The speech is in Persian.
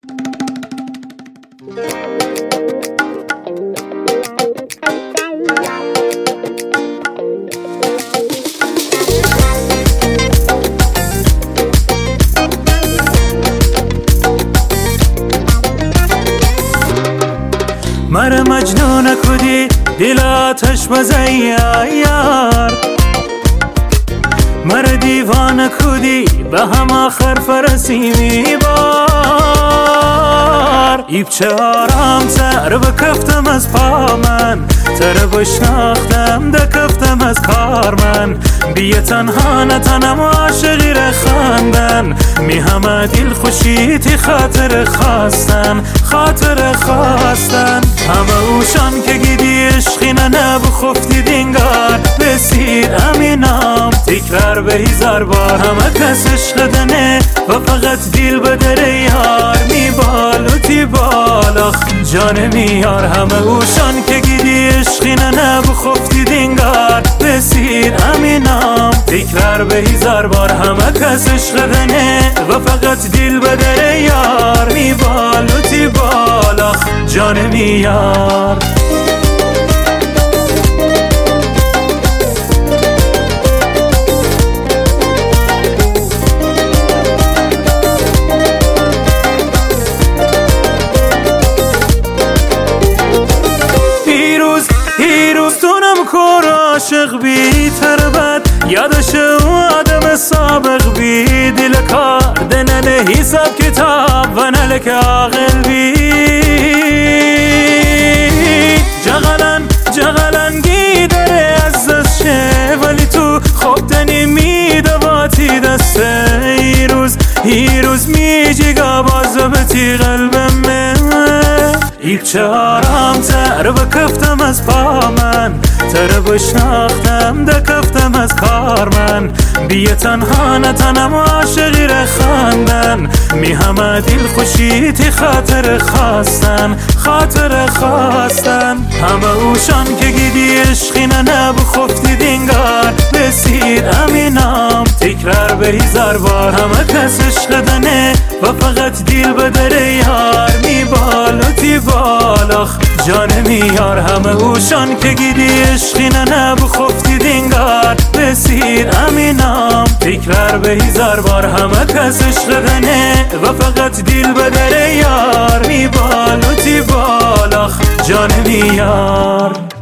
مر مجنون کدی دل آتش بزی یار، مر دیوان کدی به هم آخر فرسی میبار. ایب چه آرام تر بکفتم از پا من، تر بشناختم دکفتم از کار من. بیه تنها نتنم عاشقی رخاندن، می همه دل خوشیتی خاطر خواستن، خاطر خواستن. همه اوشان که گیدی عشقی نبو خفتی دینگار بسید امینام تکرار به هزار بار. همه کس عشق دنه و فقط دل بدره یار، می بالوتی بالاخ جان میار. همه اوشان که گیدی عشقی نبو خفتی دینگار بسید امینام تکرار به هزار بار. همه کس عشق دنه و فقط دل بدره یار، می بالوتی بالاخ جان میار. هیروز تونم کور عاشق بی تربت، یادش و آدم سابق بی دل کار دننه حساب کتاب و نلک عاقل بی. جغلن گیدره از دست شه ولی تو خوب تنی میدواتی دسته. هیروز میجیگا بازبتی قلبمه. ایب چه آرام تر بکفتم از پا من، تر بشناختم دکفتم از کار من. بیه تنها نتنم عاشقی رخاندن، می همه دل خوشیتی خاطر خواستن، خاطر خواستن. همه اوشان که گیدی عشقی نبو خفتی دینگار بسید امینام تکرار به هزار بار. همه کس عشق دنه و فقط دل بدره یار، می بالوتی بالاخ جان میار. همه اوشان که گیدی عشقی نبو خفتی دینگار بسید امینام تکرار به هزار بار. همه کس عشق دنه و فقط دل بدره یار، می بالوتی بالاخ جان میار.